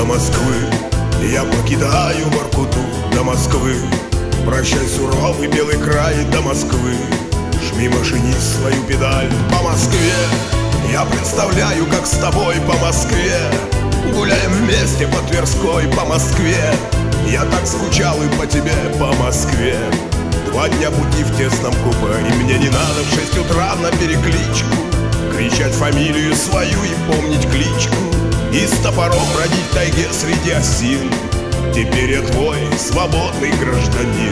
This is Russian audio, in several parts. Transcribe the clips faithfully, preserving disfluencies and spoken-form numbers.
Москвы я покидаю Воркуту, до Москвы. Прощай, суровый белый край, до Москвы. Жми, машинист, свою педаль по Москве. Я представляю, как с тобой по Москве гуляем вместе по Тверской, по Москве. Я так скучал и по тебе, по Москве. Два дня пути в тесном купе, и мне не надо в шесть утра на перекличку кричать фамилию свою и помнить кличку, и с топором бродить в тайге среди осин. Теперь я твой свободный гражданин.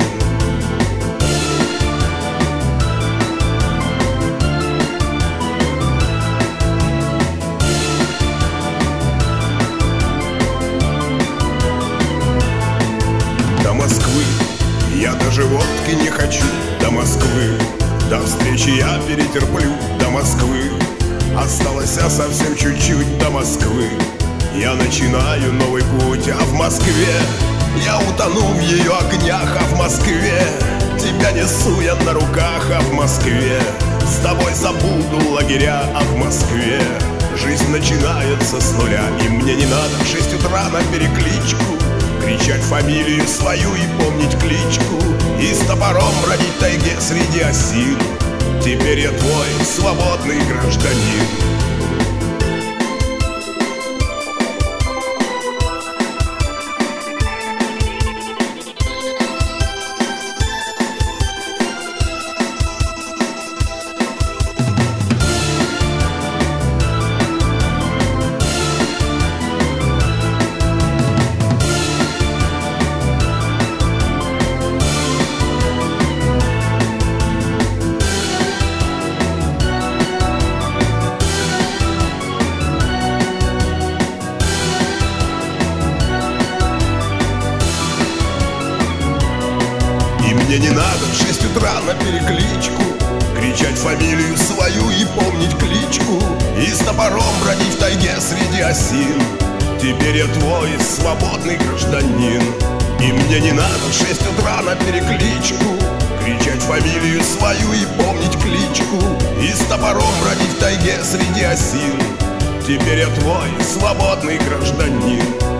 До Москвы я даже водки не хочу, до Москвы. До встречи я перетерплю, до Москвы. Осталось совсем чуть-чуть, до Москвы. Я начинаю новый путь, а в Москве я утону в ее огнях, а в Москве тебя несу я на руках, а в Москве с тобой забуду лагеря, а в Москве жизнь начинается с нуля. И мне не надо в шесть утра на перекличку кричать фамилию свою и помнить кличку, и с топором бродить в тайге среди осин. Теперь я твой свободный гражданин. Мне не надо в шесть утра на перекличку кричать фамилию свою и помнить кличку, и с топором бродить в тайге среди осин. Теперь я твой свободный гражданин. И мне не надо в шесть утра на перекличку кричать фамилию свою и помнить кличку, и с топором бродить в тайге среди осин. Теперь я твой свободный гражданин.